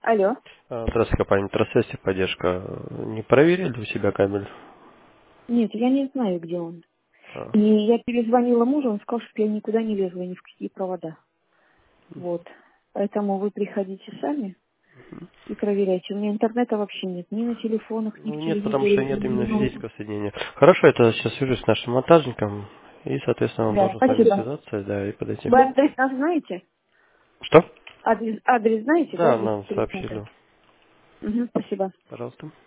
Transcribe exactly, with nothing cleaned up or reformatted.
Алло. А, Здравствуйте, компания Тросвести, поддержка. Не проверили у себя кабель? Нет, я не знаю, где он. А, И я перезвонила мужу, он сказал, что я никуда не лезла, ни в какие провода. Вот. Поэтому вы приходите сами и проверяйте. У меня интернета вообще нет. Ни на телефонах, ни в Ну нет, потому что телевизоре. нет именно ни- физического соединения. Хорошо, это сейчас свяжусь с нашим монтажником, и, соответственно, он Да, должен с вами спасибо. связаться, да, и подойти. Вы адрес нас знаете? Что? Адрес, адрес знаете, да, Да, двести нам тридцать? сообщили. Угу, спасибо. Пожалуйста.